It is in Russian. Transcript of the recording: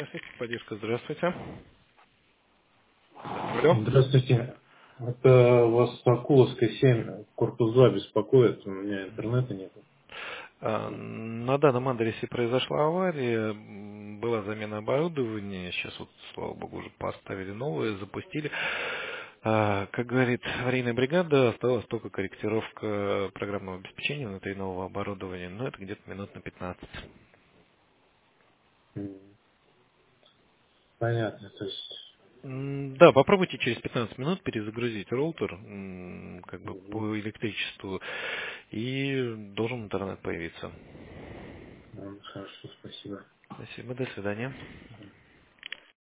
Поддержка, здравствуйте. Алло. Здравствуйте. Это вас Акуловская 7, корпус 2 беспокоит, у меня интернета нет. На данном адресе произошла авария, была замена оборудования, сейчас вот, слава богу, уже поставили новое, запустили. Как говорит аварийная бригада, осталась только корректировка программного обеспечения внутри нового оборудования, но это где-то минут на 15. М, Понятно, то есть Да, попробуйте через 15 минут перезагрузить роутер, как бы мгм. по электричеству, и должен интернет появиться. Хорошо, спасибо. Спасибо, до свидания.